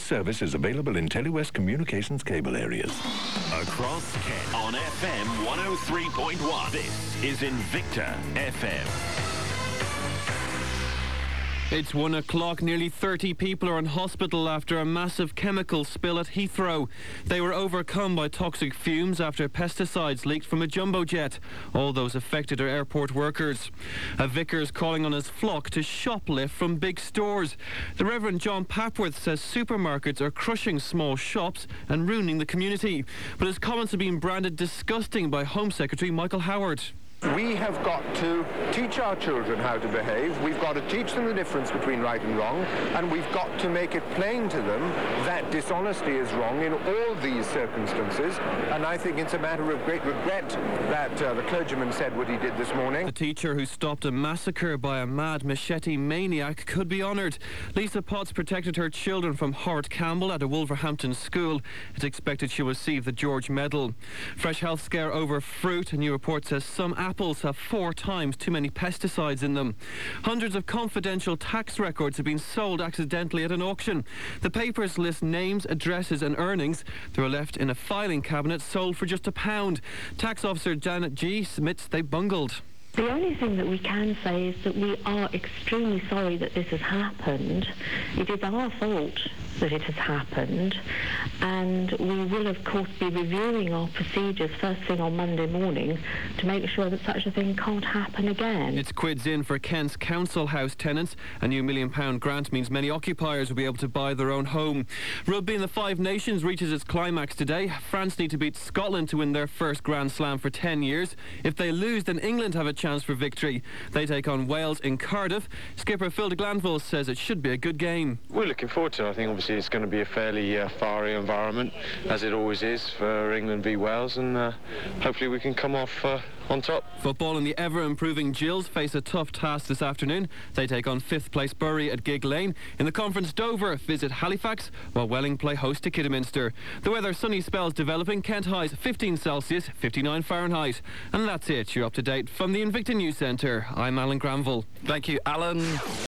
service is available in Telewest Communications cable areas. Across Kent on FM 103.1. This is Invicta FM. It's 1 o'clock. Nearly 30 people are in hospital after a massive chemical spill at Heathrow. They were overcome by toxic fumes after pesticides leaked from a jumbo jet. All those affected are airport workers. A vicar is calling on his flock to shoplift from big stores. The Reverend John Papworth says supermarkets are crushing small shops and ruining the community. But his comments have been branded disgusting by Home Secretary Michael Howard. We have got to teach our children how to behave. We've got to teach them the difference between right and wrong, and we've got to make it plain to them that dishonesty is wrong in all these circumstances. And I think it's a matter of great regret that the clergyman said what he did this morning. The teacher who stopped a massacre by a mad machete maniac could be honoured. Lisa Potts protected her children from Howard Campbell at a Wolverhampton school. It's expected she'll receive the George Medal. Fresh health scare over fruit. A new report says some apples have 4 times too many pesticides in them. Hundreds of confidential tax records have been sold accidentally at an auction. The papers list names, addresses and earnings. They were left in a filing cabinet, sold for just £1. Tax officer Janet G admits they bungled. The only thing that we can say is that we are extremely sorry that this has happened. It is our fault that it has happened, and we will of course be reviewing our procedures first thing on Monday morning to make sure that such a thing can't happen again. It's quids in for Kent's council house tenants. A new £1 million grant means many occupiers will be able to buy their own home. Rugby in the Five Nations reaches its climax today. France need to beat Scotland to win their first Grand Slam for 10 years. If they lose, then England have a chance for victory. They take on Wales in Cardiff. Skipper Phil de Glanville says it should be a good game. We're looking forward to it. I think obviously it's going to be a fairly fiery environment, as it always is for England v Wales, and hopefully we can come off on top. Football and the ever-improving Gills face a tough task this afternoon. They take on 5th place Bury at Gig Lane. In the conference, Dover visit Halifax, while Welling play host to Kidderminster. The weather, sunny spells developing. Kent highs 15 Celsius, 59 Fahrenheit. And that's it. You're up to date from the Invicta News Centre. I'm Alan Granville. Thank you, Alan.